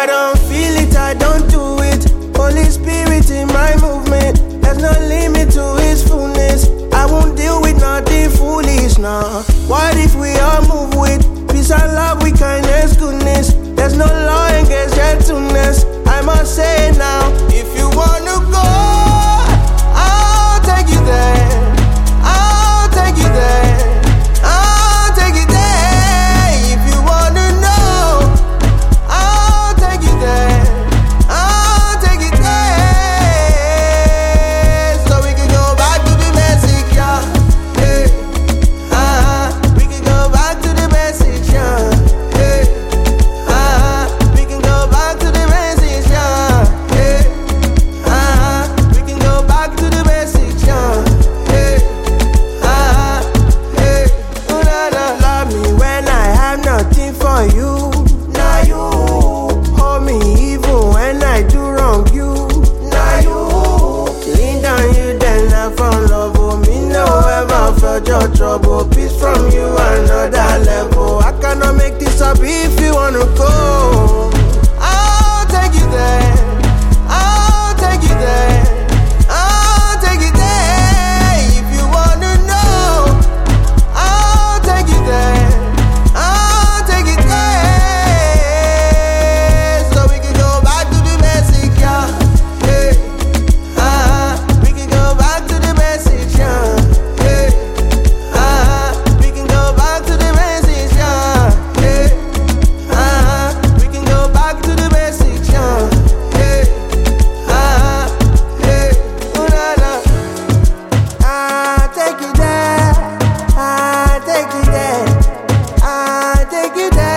don't feel it, I don't do it. Holy Spirit in my movement. There's no limit to his fullness. I won't deal with nothing foolish, nah. What if we all move with peace and love, with kindness, goodness? There's no law against gentleness. I must say it now. If you wanna go, I'll take you there. I'll take you there. I'll take you there. If you wanna know, I'll take you there. I'll take you there. So we can go back to the basics, yeah. Hey. We can go back to the basics, yeah. Hey. We can go back to the basics, yeah. Hey. We can go back to the basics, yeah. Hey. Ooh, nah, nah. Love me when I have nothing for you. Now you hold me even when I do wrong. You, now you lean down, you then I found love. Oh, me no ever felt your trouble. Peace from you, another level. I cannot make this up if you wanna go. I'll take you there. I'll take you there. I'll take you there. If you wanna know, I'll take you there. I'll take you there. So we can go back to the basics, yeah. Hey. We can go back to the basics, yeah. Hey. We can go back to the basics, yeah. Hey. We can go back to the basics, yeah. Hey. Ooh, nah, nah. I'll take you there. I'll take you there. I'll take you there.